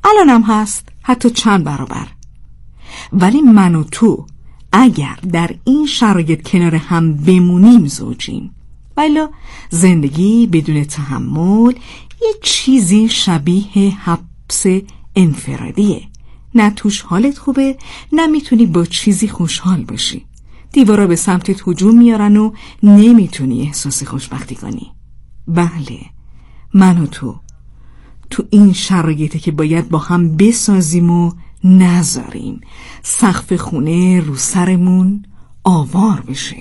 الانم هست، حتی چند برابر. ولی من و تو اگر در این شرایط کنار هم بمونیم زوجیم. ولی زندگی بدون تحمل یه چیزی شبیه حبس انفرادیه. نه توش حالت خوبه، نه میتونی با چیزی خوشحال باشی. دیوارا به سمتت هجوم میارن و نمیتونی احساس خوشبختی کنی. بله، من و تو این شرایطه که باید با هم بسازیم و نذاریم سقف خونه رو سرمون آوار بشه.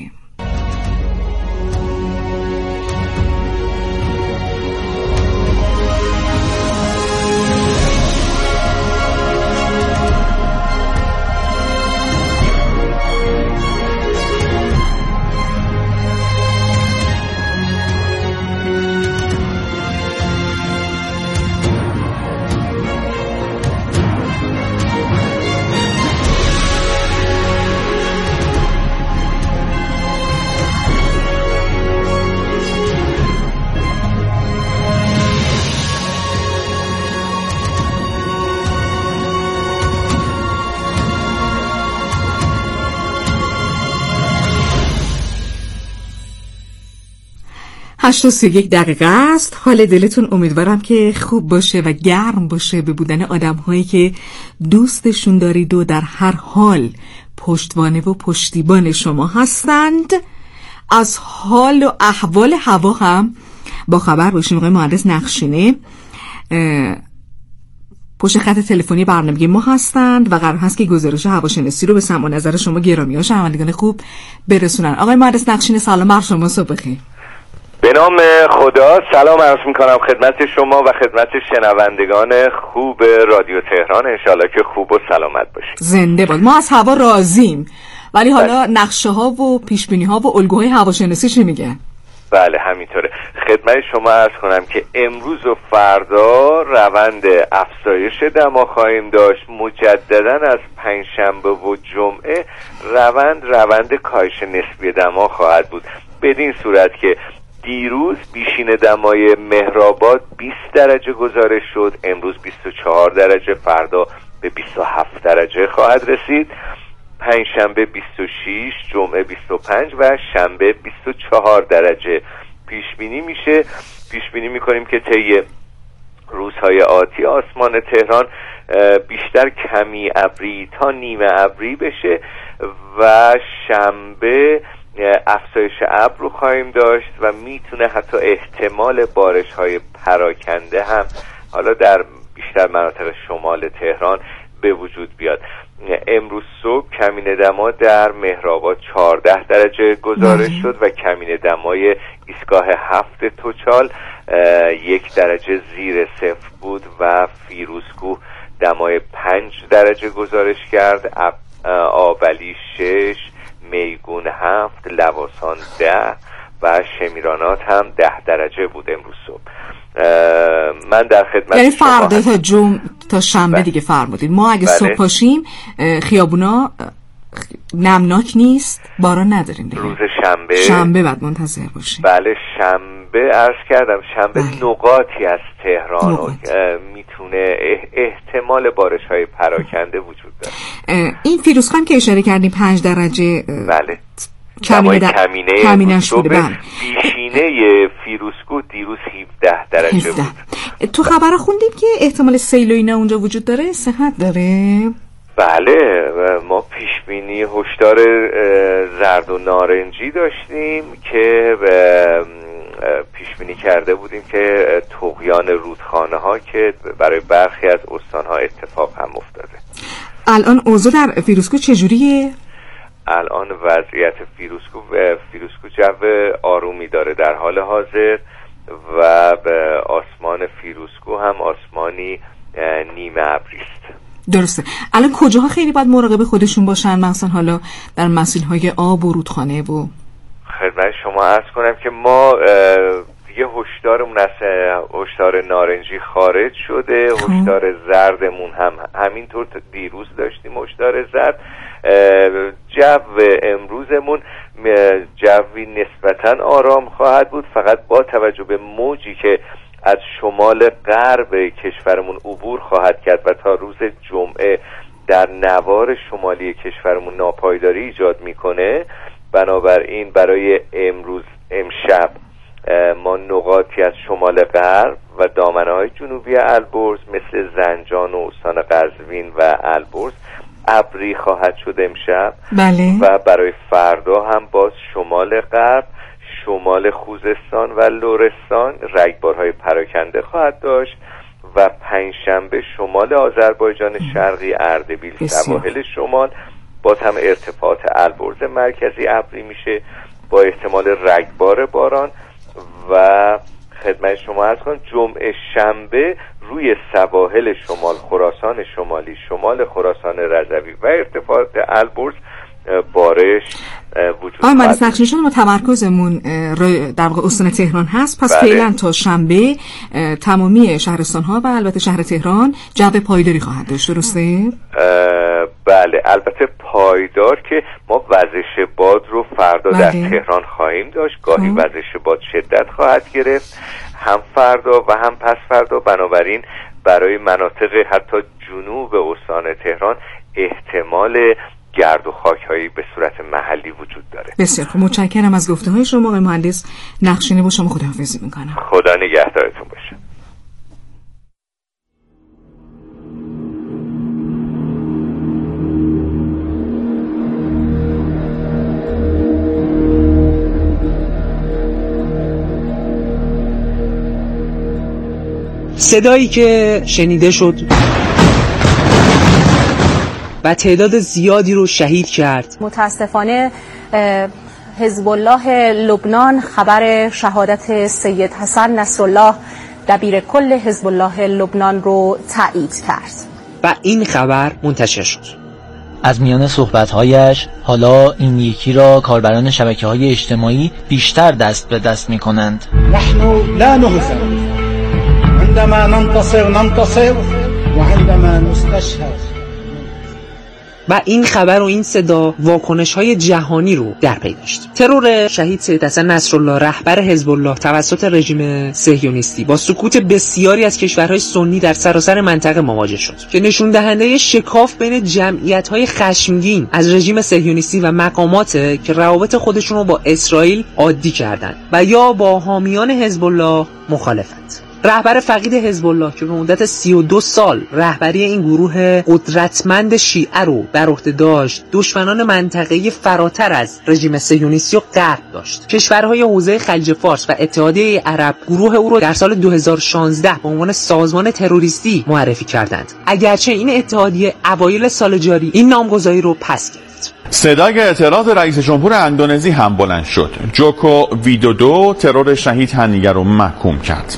هشت و 31 دقیقه است. حال دلتون امیدوارم که خوب باشه و گرم باشه به بودن آدم هایی که دوستشون دارید و در هر حال پشتوانه و پشتیبان شما هستند. از حال و احوال هوا هم با خبر باشیم. آقای مهندس نقشینه پشت خط تلفنی برنامه ما هستند و قرار هست که گزارش هواشناسی رو به سمع و نظر شما گرامی‌ها شنوندگان خوب برسونن. آقای مهندس نقشینه سلام بر شما، صبح بخیر. به نام خدا سلام عرض میکنم خدمت شما و خدمت شنوندگان خوب رادیو تهران. انشالله که خوب و سلامت باشید. زنده باد. ما از هوا راضیم، ولی حالا نقشه ها و پیش بینی ها و الگوهای هواشناسی چی میگن؟ بله همینطوره. خدمت شما عرض کنم که امروز و فردا روند افزایش دما خواهیم داشت. مجددا از پنجشنبه و جمعه روند کاهش نسبی دما خواهد بود، بدین صورت که دیروز بیشین دمای مهرآباد 20 درجه گزارش شد، امروز 24 درجه، فردا به 27 درجه خواهد رسید. پنجشنبه 26، جمعه 25 و شنبه 24 درجه پیش بینی میشه. پیش بینی میکنیم که طی روزهای آتی آسمان تهران بیشتر کمی ابری تا نیمه ابری بشه و شنبه افزایش ابر رو خواهیم داشت و میتونه حتی احتمال بارش‌های پراکنده هم حالا در بیشتر مناطق شمال تهران به وجود بیاد. امروز صبح کمین دما در مهرآباد 14 درجه گزارش شد و کمین دمای ایستگاه 7 توچال 1 درجه زیر صفر بود و فیروزکوه دمای 5 درجه گزارش کرد. آبلی 6، میگون 7، لواسان 10 و شمیرانات هم 10 درجه بود امروز صبح. من در خدمت یعنی فردا تا شنبه دیگه فرمودید. ما اگه صبح پاشیم خیابونا نمناک نیست، باران نداریم دیگه. روز شنبه بعد منتظر باشیم. بله شنبه عرض کردم شنبه نقاطی از تهران میتونه احتمال بارش‌های پراکنده وجود داره. این فیروزخان که اشاره کردیم 5 درجه بله کمینش بوده. بله. بیشینه فیروزکوه دیروز 17 درجه بود. تو خبر خوندیم که احتمال سیل و اینا اونجا وجود داره، صحت داره؟ بله ما پیشبینی هشدار زرد و نارنجی داشتیم که پیشبینی کرده بودیم که طغیان رودخانه ها که برای برخی از استانها اتفاق هم افتاده. الان اوضاع در فیروزکوه چجوریه؟ الان وضعیت فیروزکوه جو آرومی داره در حال حاضر و به آسمان فیروزکوه هم آسمانی نیمه ابری است. درسته. الان کجاها خیلی باید مراقب خودشون باشن، مثلا حالا در مسیرهای آب و رودخانه؟ و خدمت شما عرض کنم که ما دیگه هشدارمون از هشدار نارنجی خارج شده. هشدار زردمون هم همینطور دیروز داشتیم هشدار زرد. جو امروزمون جوی نسبتاً آرام خواهد بود، فقط با توجه به موجی که از شمال غرب کشورمون عبور خواهد کرد و تا روز جمعه در نوار شمالی کشورمون ناپایداری ایجاد میکنه. بنابراین برای امشب ما نقاطی از شمال غرب و دامنه‌های جنوبی البرز مثل زنجان و استان قزوین و البرز ابری خواهد شد امشب. بله. و برای فردا هم باز شمال غرب، شمال خوزستان و لرستان رگبارهای پراکنده خواهد داشت و پنجشنبه شمال آذربایجان شرقی، اردبیل، سواحل شمال باز هم ارتفاعات البرز مرکزی ابری میشه با احتمال رگبار باران. و خدمت شما عرض کنم جمعه شنبه روی سواحل شمال، خراسان شمالی، شمال خراسان رضوی و ارتفاعات البرز بارش وجود دارد. مهندس نقشیشان ما تمرکزمون در واقع استان تهران هست، پس فعلا تا شنبه تمامی شهرستان ها و البته شهر تهران جو پایداری خواهد داشت، درسته؟ بله، البته پایدار که ما وزش باد رو فردا در تهران خواهیم داشت. گاهی وزش باد شدت خواهد گرفت هم فردا و هم پس فردا. بنابراین برای مناطق حتی جنوب استان تهران احتمال گرد و خاک‌هایی به صورت محلی وجود داره. بسیار خوب، متشکرم از گفته‌های شما آقای مهندس نقشینی. با شما خداحافظی می‌کنم. خدا نگهدارتون باشه. صدایی که شنیده شد و تعداد زیادی رو شهید کرد. متاسفانه حزب الله لبنان خبر شهادت سید حسن نصرالله دبیر کل حزب الله لبنان رو تایید کرد و این خبر منتشر شد. از میان صحبت‌هایش حالا این یکی را کاربران شبکه‌های اجتماعی بیشتر دست به دست می‌کنند. نحن لا نهزم عندما ننتصر و عندما نستشهد. و این خبر و این صدا واکنش‌های جهانی رو در پی داشت. ترور شهید سید حسن نصرالله رهبر حزب الله توسط رژیم صهیونیستی با سکوت بسیاری از کشورهای سنی در سراسر منطقه مواجه شد که نشون دهنده شکاف بین جمعیت‌های خشمگین از رژیم صهیونیستی و مقاماته که روابط خودشون رو با اسرائیل عادی کردند و یا با حامیان حزب الله مخالفند. رهبر فقید حزب الله که به مدت 32 سال رهبری این گروه قدرتمند شیعه رو بر عهده داشت، دشمنان منطقه‌ای فراتر از رژیم صهیونیستی رو غرب داشت. کشورهای حوزه خلیج فارس و اتحادیه عرب گروه او رو در سال 2016 به عنوان سازمان تروریستی معرفی کردند، اگرچه این اتحادیه اوایل سال جاری این نامگذاری رو پس گرفت. صدای اعتراض رئیس جمهور اندونزی هم بلند شد. جوکو ویدودو ترور شهید هنیه رو محکوم کرد.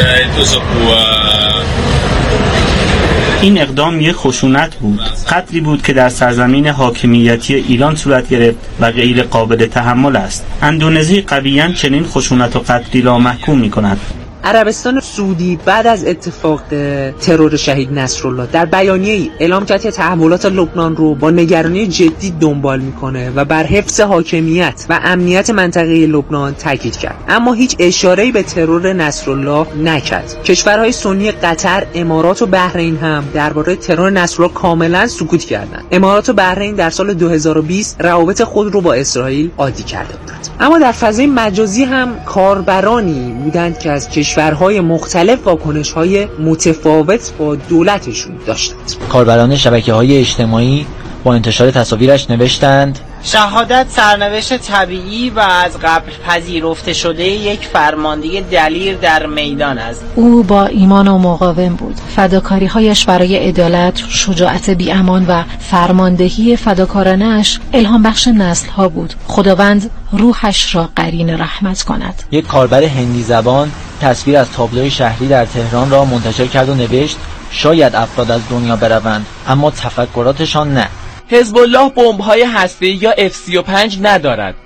این اقدام یک خشونت بود، قتلی بود که در سرزمین حاکمیتی ایران صورت گرفت و غیر قابل تحمل است. اندونزی قویاً چنین خشونت و قتلی را محکوم می‌کند. عربستان سعودی بعد از اتفاق ترور شهید نصرالله در بیانیه‌ای اعلام کرد که تحولات لبنان رو با نگرانی جدی دنبال میکنه و بر حفظ حاکمیت و امنیت منطقه لبنان تاکید کرد، اما هیچ اشاره‌ای به ترور نصرالله نکرد. کشورهای سنی قطر، امارات و بحرین هم درباره ترور نصرالله کاملا سکوت کردند. امارات و بحرین در سال 2020 روابط خود رو با اسرائیل عادی کرده بودند. اما در فضای مجازی هم کاربرانی بودند که از کشورهای مختلف واکنش‌های متفاوت با دولتشون داشتند. کاربران شبکه‌های اجتماعی با انتشار تصاویرش نوشتند: شهادت سرنوشت طبیعی و از قبل پذیرفته شده یک فرمانده دلیر در میدان است. او با ایمان و مقاوم بود. فداکاری‌هایش برای عدالت، شجاعت بی‌امان و فرماندهی فداکارانه‌اش الهام بخش نسل‌ها بود. خداوند روحش را قرین رحمت کند. یک کاربر هندی زبان تصویر از تابلوی شهری در تهران را منتشر کرد و نوشت: شاید افراد از دنیا بروند اما تفکراتشان نه. حزب الله بمب‌های هسته‌ای یا F-35 ندارد.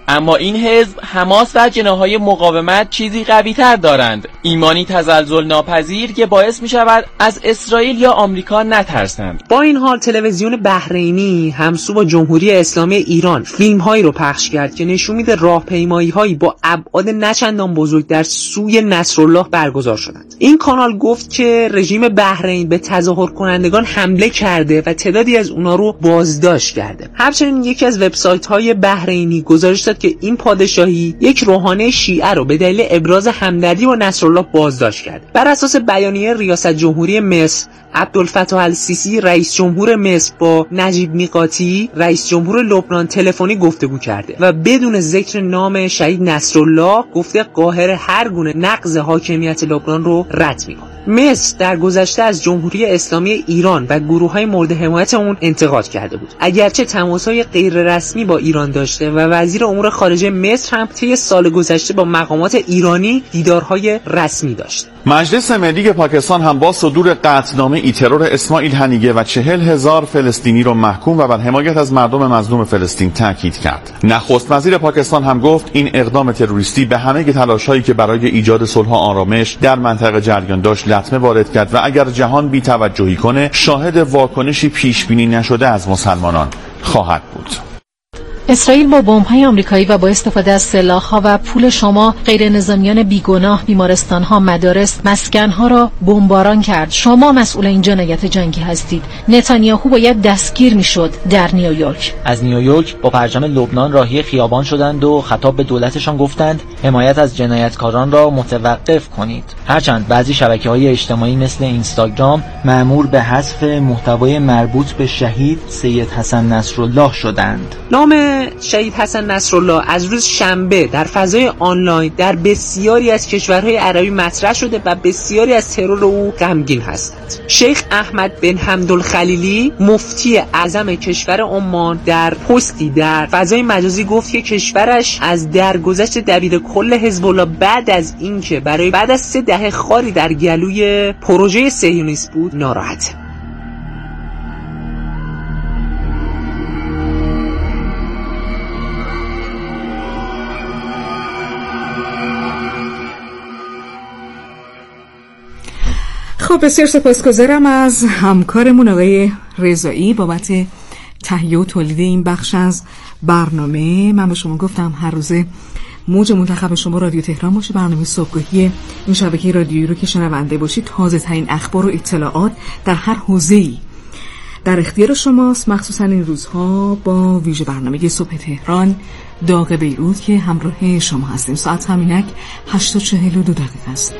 اما این حزب حماس و جناح‌های مقاومت چیزی قوی‌تر دارند، ایمانی تزلزل ناپذیر که باعث می‌شود از اسرائیل یا آمریکا نترسند. با این حال تلویزیون بحرینی همسو با جمهوری اسلامی ایران فیلم‌هایی رو پخش کرد که نشون میده راهپیمایی‌هایی با ابعاد نچندان بزرگ در سوی نصرالله برگزار شدند. این کانال گفت که رژیم بحرین به تظاهر کنندگان حمله کرده و تعدادی از اونا رو بازداشت کرده. همچنین یکی از وبسایت‌های بحرینی گزارش داد که این پادشاهی یک روحانی شیعه رو به دلیل ابراز همدردی با نصرالله بازداشت کرده. بر اساس بیانیه ریاست جمهوری مصر، عبدالفتاح السیسی رئیس جمهور مصر با نجیب میقاتی رئیس جمهور لبنان تلفنی گفتگو کرده و بدون ذکر نام شهید نصرالله گفته قاهره هر گونه نقض حاکمیت لبنان رو رد میکنه. مصر در گذشته از جمهوری اسلامی ایران و گروه‌های مورد حمایت اون انتقاد کرده بود، اگرچه تماس‌های غیر رسمی با ایران داشته و وزیر امور خارجه مصر هم طی سال گذشته با مقامات ایرانی دیدارهای رسمی داشت. مجلس ملی پاکستان هم با صدور قطعنامه ترور اسماعیل هنیگه و 40,000 فلسطینی را محکوم و بر حمایت از مردم مظلوم فلسطین تاکید کرد. نخست وزیر پاکستان هم گفت این اقدام تروریستی به همه تلاش‌هایی که برای ایجاد صلح و آرامش در منطقه جریان داشت لطمه وارد کرد و اگر جهان بی‌توجهی کنه شاهد واکنشی پیش بینی نشده از مسلمانان خواهد بود. اسرائیل با بمب‌های آمریکایی و با استفاده از سلاح‌ها و پول شما غیر نظامیان بیگناه بیمارستان‌ها، مدارس، مسکن‌ها را بمباران کرد. شما مسئول این جنایت جنگی هستید. نتانیاهو باید دستگیر می‌شد در نیویورک. از نیویورک با پرچم لبنان راهی خیابان شدند و خطاب به دولتشان گفتند حمایت از جنایتکاران را متوقف کنید. هرچند بعضی شبکه‌های اجتماعی مثل اینستاگرام مأمور به حذف محتوای مربوط به شهید سید حسن نصرالله شدند. نام شهید حسن نصرالله از روز شنبه در فضای آنلاین در بسیاری از کشورهای عربی مطرح شده و بسیاری از ترور او غمگین هستند. شیخ احمد بن حمدالخلیلی مفتی اعظم کشور عمان در پستی در فضای مجازی گفت که کشورش از درگذشت دبیرکل حزب الله بعد از اینکه بعد از 3 دهه خاری در گلوی پروژه صهیونیست بود ناراحته. خب بسیار سپاسگزارم از همکارمون آقای رضایی بابت تهیه و تولید این بخش از برنامه. من به شما گفتم هر روزه موج منتخب شما رادیو تهران باشه، برنامه صبحگاهی این شبکه رادیویی رو که شنونده باشید. تازه ترین اخبار و اطلاعات در هر حوزه‌ای در اختیار شماست، مخصوصا این روزها با ویژه برنامه صبح تهران داغ بیروت که همراه شما هستیم. ساعت همینک 8:42 است.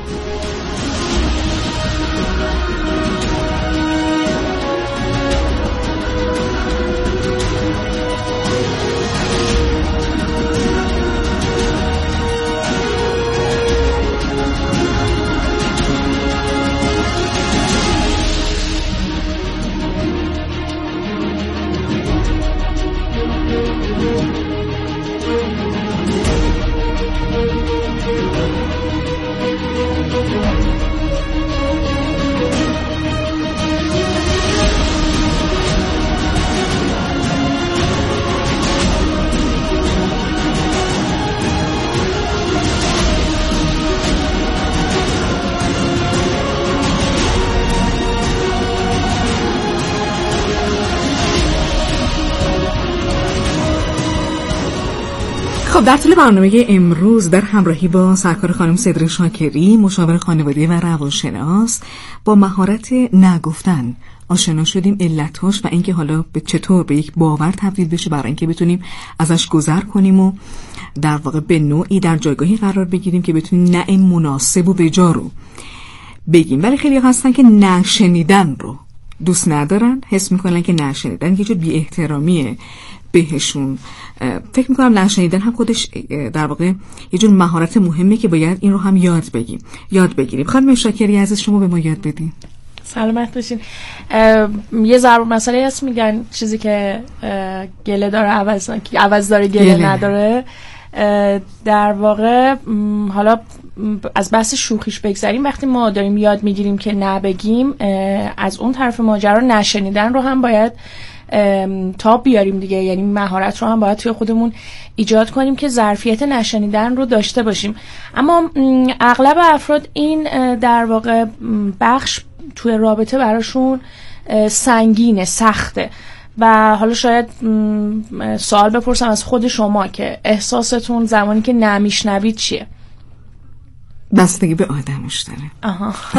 خب در طول برنامه امروز در همراهی با سرکار خانم صدر شاکری، مشاور خانواده و روانشناس، با مهارت نگفتن آشنا شدیم، علتاش و اینکه حالا به چطور به یک باور تبدیل بشه برای اینکه بتونیم ازش گذر کنیم و در واقع به نوعی در جایگاهی قرار بگیریم که بتونیم نه این مناسب و بجا رو بگیم. ولی خیلی هستن که نشنیدن رو دوست ندارن، حس میکنن که نشنیدن یه جور بی احترامیه بهشون. فکر میکنم نشنیدن هم خودش در واقع یه جور مهارت مهمه که باید این رو هم یاد بگیریم. خانم شاکری عزیز شما به ما یاد بدین. سلامت باشین. یه ضرب مسئله هست میگن چیزی که گله داره عوض داره گله نداره. در واقع حالا از بحث شوخیش بگذاریم، وقتی ما داریم یاد میگیریم که نبگیم، از اون طرف ماجرا نشنیدن رو هم باید تاب بیاریم دیگه. یعنی مهارت رو هم باید توی خودمون ایجاد کنیم که ظرفیت نشنیدن رو داشته باشیم. اما اغلب افراد این در واقع بخش توی رابطه براشون سنگینه، سخته. و حالا شاید سوال بپرسم از خود شما که احساستون زمانی که نمیشنوید چیه؟ بستگی به آدمش داره.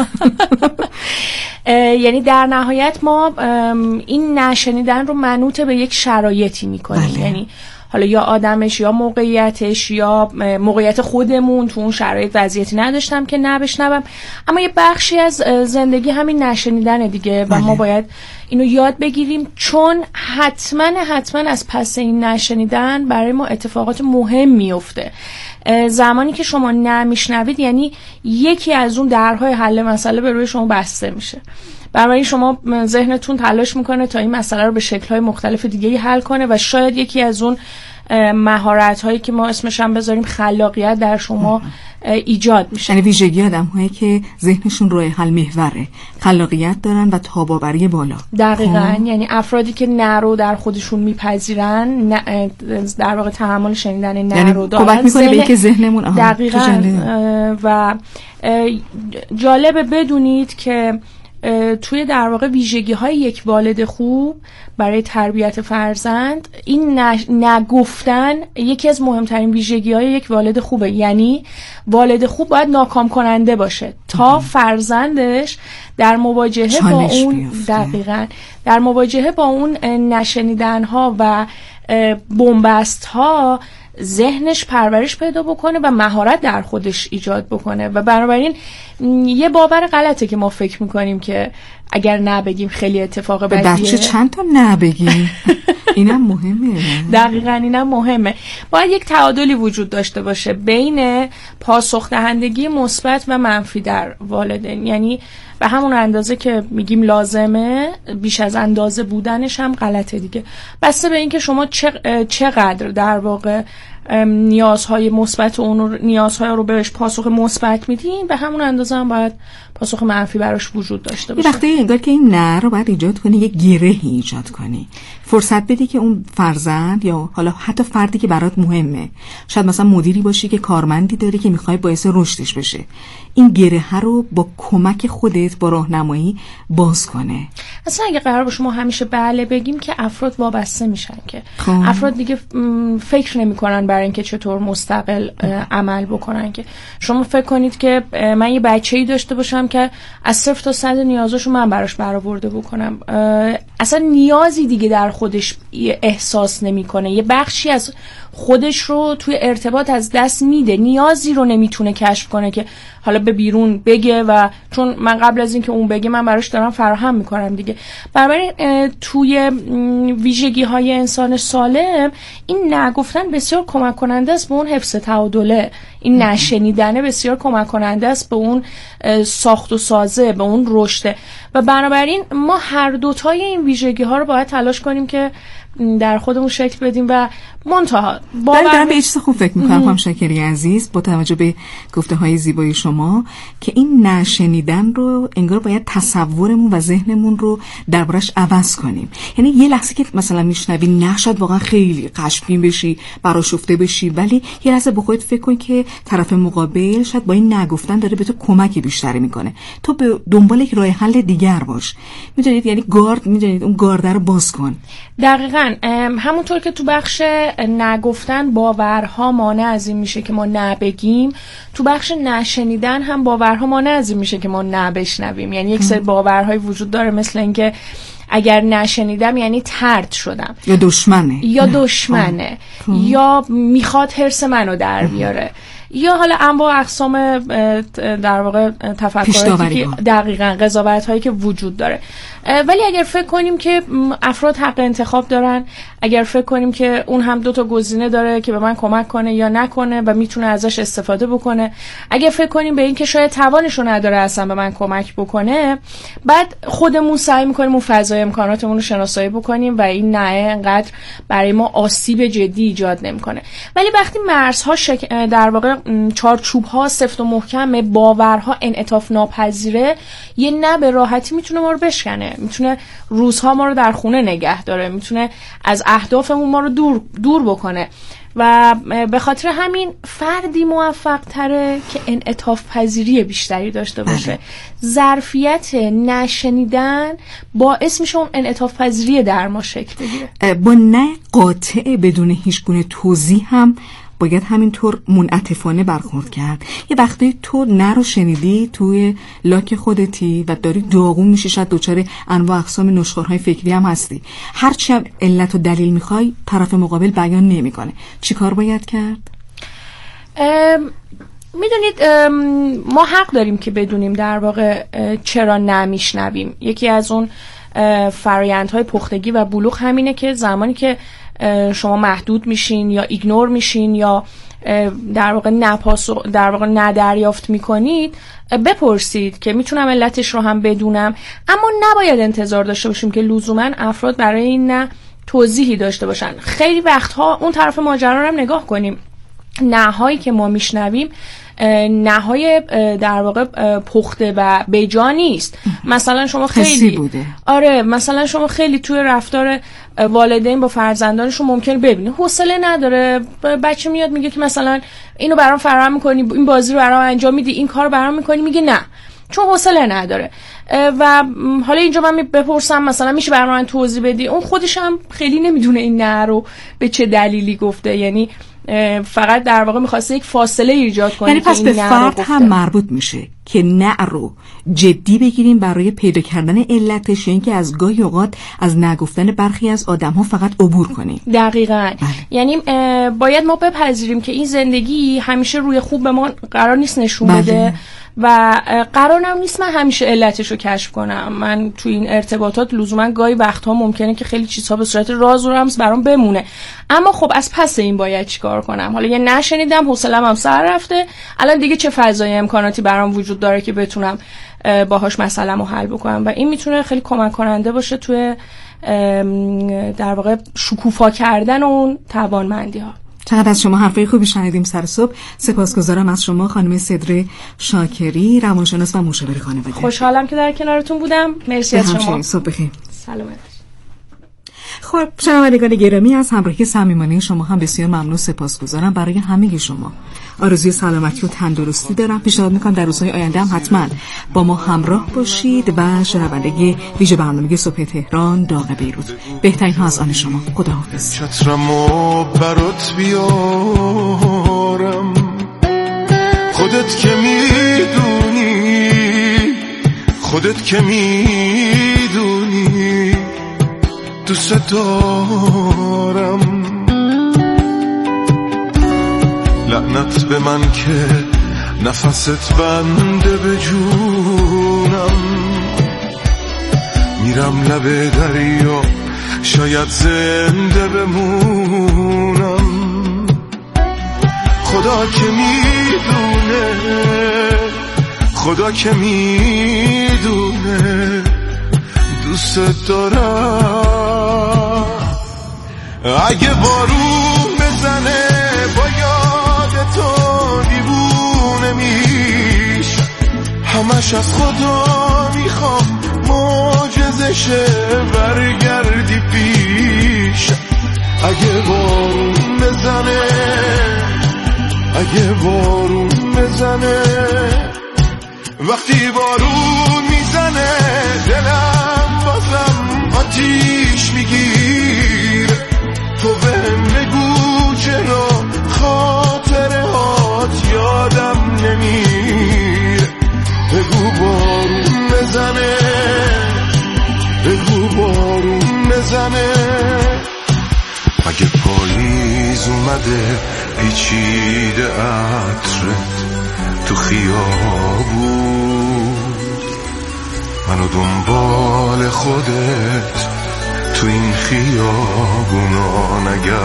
یعنی در نهایت ما این نشنیدن رو منوط به یک شرایطی میکنیم. بله. یعنی حالا یا آدمش یا موقعیتش یا موقعیت خودمون تو اون شرایط وضعیتی نداشتم که نبشنوم. اما یه بخشی از زندگی همین نشنیدنه دیگه. و ما باید اینو یاد بگیریم، چون حتما از پس این نشنیدن برای ما اتفاقات مهم میفته. زمانی که شما نمیشنوید یعنی یکی از اون درهای حل مسئله به روی شما بسته میشه. برای شما ذهنتون تلاش میکنه تا این مسئله رو به شکل‌های مختلف دیگه حل کنه و شاید یکی از اون مهارت‌هایی که ما اسمش هم بذاریم خلاقیت در شما ایجاد میشه. یعنی ویژگی آدم‌هایی که ذهنشون راه حل محوره، خلاقیت دارن و تاب‌آوری بالا. دقیقاً. یعنی افرادی که نه رو در خودشون میپذیرن، در واقع تحمل شنیدن نه رو دارن، کمک میکنه به اینکه ذهنمون دقیقاً. و جالبه بدونید که توی در واقع ویژگی‌های یک والد خوب برای تربیت فرزند، این نگفتن یکی از مهمترین ویژگی‌های یک والد خوبه. یعنی والد خوب باید ناکام کننده باشه تا فرزندش در مواجهه با اون دقیقاً در مواجهه با اون نشنیدن‌ها و بنبست‌ها ذهنش پرورش پیدا بکنه و مهارت در خودش ایجاد بکنه. و بنابراین یه باور غلطه که ما فکر میکنیم که اگر نبگیم خیلی اتفاق بدیه. بچه چند تا نبگیم. اینم مهمه. دقیقاً اینم مهمه. باید یک تعادلی وجود داشته باشه بین پاسخ دهندگی مثبت و منفی در والدین. یعنی به همون اندازه که میگیم لازمه، بیش از اندازه بودنش هم غلطه دیگه. بسته به اینکه شما چقدر در واقع نیازهای مثبت اون نیازهای رو بهش پاسخ مثبت میدین، به همون اندازه هم باید پاسخ منفی براش وجود داشته باشه. یه وقتی انگار که این نه رو باید ایجاد کنی، یک گرهی ایجاد کنی، فرصت بدی که اون فرزند یا حالا حتی فردی که برات مهمه، شاید مثلا مدیری باشی که کارمندی داری که میخوای باعث رشدش بشه، این گره رو با کمک خودت با راهنمایی باز کنه. اصلا اگه قرار باشه ما همیشه بله بگیم که افراد وابسته میشن، که افراد دیگه فکر نمیکنن برای اینکه چطور مستقل عمل بکنن. که شما فکر کنید که من یه بچه‌ای داشته باشم که از 0 تا 100 نیازاشو من براش برآورده بکنم، اصلا نیازی دیگه در خودش احساس نمیکنه، یه بخشی از خودش رو توی ارتباط از دست میده، نیازی رو نمیتونه کشف کنه که حالا به بیرون بگه و چون من قبل از اینکه اون بگه من براش دارم فراهم میکنم دیگه. بنابراین توی ویژگی های انسان سالم این نگفتن بسیار کمک کننده است به اون حفظ تعادله، این نشنیدنه بسیار کمک کننده است به اون ساخت و سازه، به اون رشد. و بنابراین ما هر دوتای این ویژگی ها رو باید تلاش کنیم که در خودمون شکل بدیم. و منتها دارم به چیز خوب فکر میکنم خانم شاکری عزیز، با توجه به گفته های زیبای شما، که این نشنیدن رو انگار باید تصورمون و ذهنمون رو دربارش عوض کنیم. یعنی یه لحظه که مثلا میشنوی نشد واقعا خیلی غمگین بشی، برآشفته بشی، ولی یه لحظه با خودت فکر کن که طرف مقابل شاید با این نگفتن داره به تو کمک بیشتری میکنه، تو به دنبال یک راه حل دیگر باش. میدونید یعنی اون گارد رو باز کن. دقیقاً همونطور که تو بخش نگفتن باورها مانع از این میشه که ما نبگیم، تو بخش نشنیدن هم باورها مانع از این میشه که ما نبشنویم. یعنی یک سری باورهای وجود داره مثل اینکه اگر نشنیدم یعنی طرد شدم، یا دشمنه یا میخواد حرص منو در بیاره، یا حالا انواع اقسام در واقع تفکراتی، دقیقاً قضاوت هایی که وجود داره. ولی اگر فکر کنیم که افراد حق انتخاب دارن، اگر فکر کنیم که اون هم 2 تا گزینه داره که به من کمک کنه یا نکنه و میتونه ازش استفاده بکنه، اگر فکر کنیم به این که شاید توانشو نداره اصلا به من کمک بکنه، بعد خودمون سعی میکنیم اون فضای فضای امکاناتمون رو شناسایی بکنیم و این نه انقدر برای ما آسیب جدی ایجاد نمیکنه. ولی وقتی مرزها در واقع چارچوب‌ها سفت و محکم، باورها انعطاف ناپذیره، یه نه به راحتی میتونه ما رو بشکنه، میتونه روزها ما رو در خونه نگه داره، میتونه از اهدافمون ما رو دور بکنه. و به خاطر همین فردی موفق تره که انعطاف پذیری بیشتری داشته باشه. ظرفیت نشنیدن باعث میشه اون انعطاف پذیری در ما شکل بگیره. با نه قاطع بدون هیچ گونه توضیح هم باید همینطور منعطفانه برخورد کرد. یه وقتی تو نه رو شنیدی، توی لاک خودتی و داری داغون میشی، شاید دوچار انواع اقسام نشخوارهای فکری هم هستی، هرچی هم علت و دلیل میخوای طرف مقابل بیان نمیکنه، چی کار باید کرد؟ میدونید ما حق داریم که بدونیم در واقع چرا نمیشنویم. یکی از اون فرآیندهای پختگی و بلوغ همینه که زمانی که شما محدود میشین یا ایگنور میشین یا در واقع ندریافت میکنید، بپرسید که میتونم علتش رو هم بدونم. اما نباید انتظار داشته باشیم که لزوما افراد برای این نه توضیحی داشته باشن. خیلی وقتها اون طرف ماجرا رو هم نگاه کنیم، نهایی که ما میشنویم نهای در واقع پخته و بیجا نیست. مثلا شما خیلی مثلا شما خیلی توی رفتار والدین با فرزندانشون ممکنه ببینید حوصله نداره، بچه میاد میگه که مثلا اینو برام فراهم میکنی، این بازی رو برام انجام میدی، این کارو برام میکنی، میگه نه چون حوصله نداره. و حالا اینجا من بپرسم مثلا میشه برام من توضیح بدی، اون خودش هم خیلی نمیدونه این نه رو به چه دلیلی گفته، یعنی فقط در واقع میخواسته یک فاصله ایجاد کنه. یعنی پس به فرد هم مربوط میشه که نه رو جدی بگیریم برای پیدا کردن علتش، یا اینکه از گاهی اوقات از نگفتن برخی از آدم‌ها فقط عبور کنیم. دقیقاً. یعنی باید ما بپذیریم که این زندگی همیشه روی خوب به ما قرار نیست نشون بده و قرارم نیست من همیشه علتش رو کشف کنم. من توی این ارتباطات لزوما گاهی وقتها ممکنه که خیلی چیزها به صورت راز و رمز برام بمونه، اما خب از پس این باید چیکار کنم؟ حالا یه نشنیدم، حوصله‌ام هم سر رفته، الان دیگه چه فضای امکاناتی برام وجود داره که بتونم باهاش مسئله‌مو حل بکنم؟ و این میتونه خیلی کمک کننده باشه توی در واقع شکوفا کردن اون توانمندی‌ها. چقدر از شما حرفای خوبی شنیدیم سر صبح. سپاسگزارم از شما خانم صدره شاکری، روانشناس و مشاور خانواده. خوشحالم که در کنارتون بودم. مرسی از شما. صبح بخیر. سلامت. خب شنوندگان گرامی، از همراهی صمیمانه شما هم بسیار ممنون، سپاسگزارم. برای همه شما آرزوی سلامتی و تندرستی دارم. پیشنهاد میکنم در روزهای آینده هم حتما با ما همراه باشید و شنونده ویژه برنامه صبح تهران داغ بیروت. بهترین ها از آن شما. خداحافظ. چترمو برات بیارم، خودت که میدونی دوست دارم. لعنت به من که نفست بنده به جونم، میرم لب دریا شاید زنده بمونم. خدا که میدونه دوست دارم. اگه بارون بزنه با یاد تو دیوونه میش، همش از خدا میخوام معجزشه برگردی پیش. اگه بارون بزنه وقتی بارون میزنه دلم بازم آتیش میگیر. تو بهم بگو چرا خاطره هات یادم نمیر. بگو بارون بزنه مگه پاییز اومده پیچیده عطرت تو خیابون، منو دنبال خودت تو این خیابونا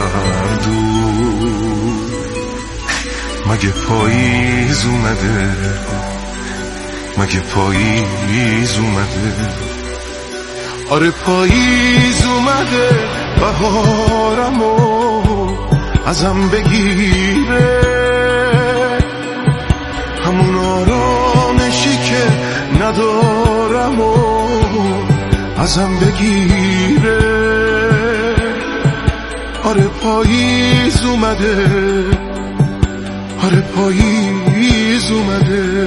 نگردون. مگه پاییز اومده آره پاییز اومده بهارمو ازم بگیره، همون آرامشی که ندارم و ازم بگیره. آره پاییز اومده، آره پاییز اومده.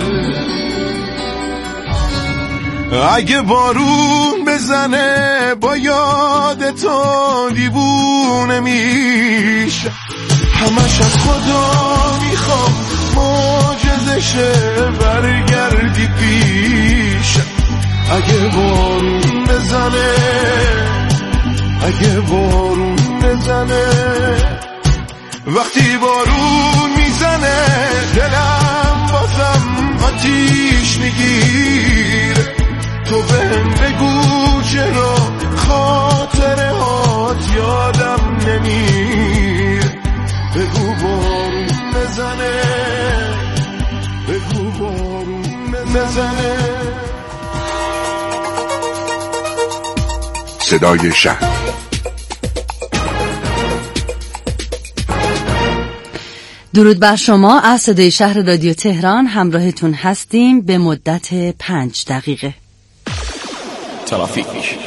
اگه بارون بزنه با یاد تو دیوونه میشه، همش از خدا میخوام معجزشه برگردی پیش. اگه بارون بزنه، اگه بارون بزنه، وقتی بارون میزنه دلم بازم آتیش میگیره. تو بهم بگو چرا خاطره هات یادم نمیره. بگو بارون بزنه، بگو بارون بزنه. صدای شهر. درود بر شما. از صدای شهر رادیو تهران همراهتون هستیم به مدت 5 دقیقه. ترافیک.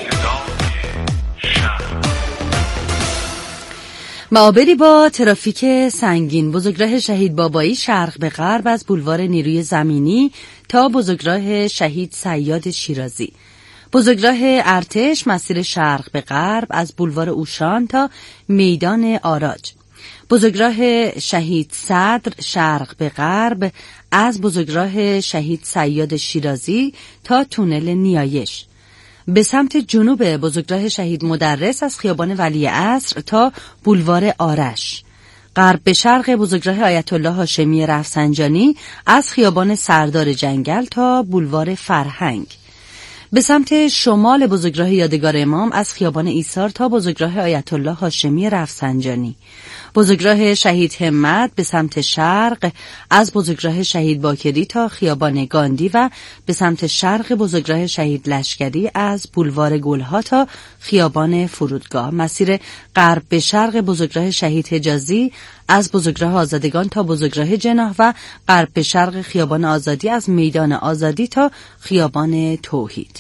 معابری با ترافیک سنگین. بزرگراه شهید بابایی شرق به غرب از بولوار نیروی زمینی تا بزرگراه شهید صیاد شیرازی. بزرگراه ارتش مسیر شرق به غرب از بولوار اوشان تا میدان آراج. بزرگراه شهید صدر شرق به غرب از بزرگراه شهید صیاد شیرازی تا تونل نیایش. به سمت جنوب بزرگراه شهید مدرس از خیابان ولیعصر تا بولوار آرش. غرب به شرق بزرگراه آیت الله هاشمی رفسنجانی از خیابان سردار جنگل تا بولوار فرهنگ. به سمت شمال بزرگراه یادگار امام از خیابان ایثار تا بزرگراه آیت الله هاشمی رفسنجانی. بزرگراه شهید همت به سمت شرق از بزرگراه شهید باکری تا خیابان گاندی و به سمت شرق بزرگراه شهید لشکری از بولوار گلها تا خیابان فرودگاه. مسیر غرب به شرق بزرگراه شهید حجازی از بزرگراه آزادگان تا بزرگراه جناح و غرب به شرق خیابان آزادی از میدان آزادی تا خیابان توحید.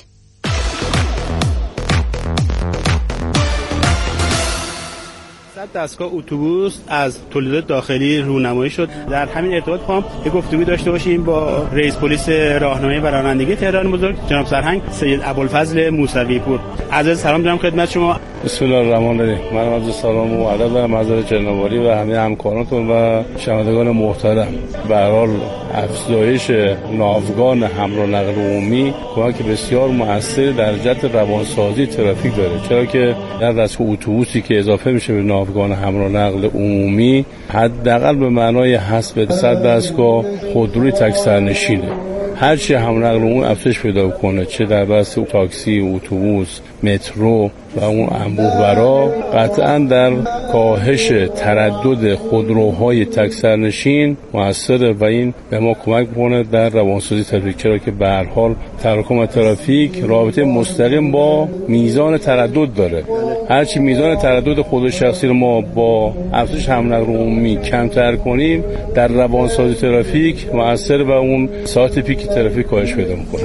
دستگاه اتوبوس از تولید داخلی رونمایی شد. در همین ارتباط خواهم یک گفتگو داشته باشیم با رئیس پلیس راهنمایی و رانندگی تهران بزرگ جناب سرهنگ سید ابوالفضل موسوی پور. عرض سلام دارم خدمت شما. بسم الله الرحمن الرحیم. من عرض سلام و ادب و معذرت جنابعالی و همه همکارانتون و شنوندگان محترم. به هر حال افزایش ناوگان حمل و نقل عمومی کمک بسیار مؤثر در جهت روانسازی ترافیک داره، چرا که در دستگاه اتوبوسی که اضافه میشه به ناوگان حمل و نقل عمومی حداقل به معنای حذف 100 دستگاه خودروی تک سرنشینه. هرچی حمل و نقل عمومی افزایش پیدا کنه، چه در بحث تاکسی، اتوبوس، مترو و اون انبوه‌برا، قطعا در کاهش تردد خودروهای تک سرنشین موثره و این به ما کمک می‌کنه در روانسازی ترافیک، چرا که به هر حال تراکم ترافیک رابطه مستقیم با میزان تردد داره. هرچی میزان تردد خود شخصی رو ما با افزایش حمل و نقل عمومی کمتر کنیم، در روانسازی ترافیک موثر و اون ساعت پیک ترافیک کاهش پیدا می‌کنه.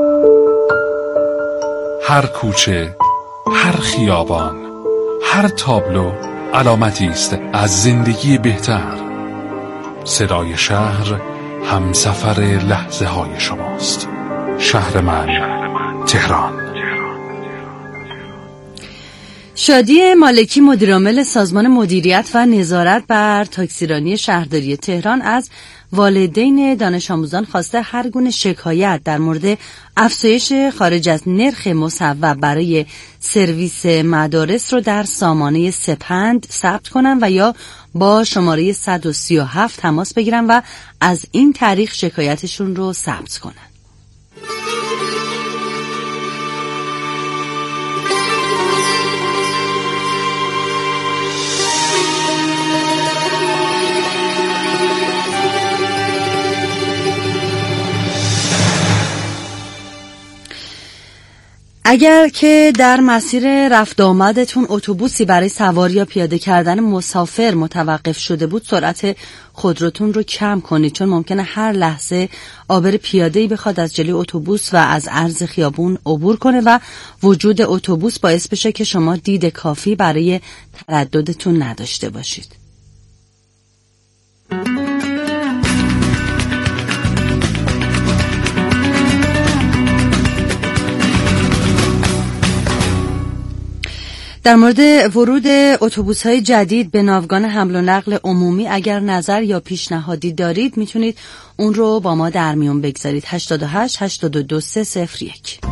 هر کوچه، هر خیابان، هر تابلو علامتی است از زندگی بهتر. صدای شهر همسفر لحظه های شماست. شهر من تهران. شادی مالکی مدیرعامل سازمان مدیریت و نظارت بر تاکسیرانی شهرداری تهران از والدین دانش آموزان خواسته هر گونه شکایت در مورد افزایش خارج از نرخ مصوب برای سرویس مدارس رو در سامانه سپند ثبت کنن و یا با شماره 137 تماس بگیرن و از این طریق شکایتشون رو ثبت کنن. اگر که در مسیر رفت آمدتون اتوبوسی برای سواری یا پیاده کردن مسافر متوقف شده بود، سرعت خودروتون رو کم کنید، چون ممکنه هر لحظه عابر پیاده‌ای بخواد از جلوی اتوبوس و از عرض خیابون عبور کنه و وجود اتوبوس باعث بشه که شما دید کافی برای ترددتون نداشته باشید. در مورد ورود اتوبوس‌های جدید به ناوگان حمل و نقل عمومی اگر نظر یا پیشنهادی دارید میتونید اون رو با ما در میون بگذارید. 88 82 301.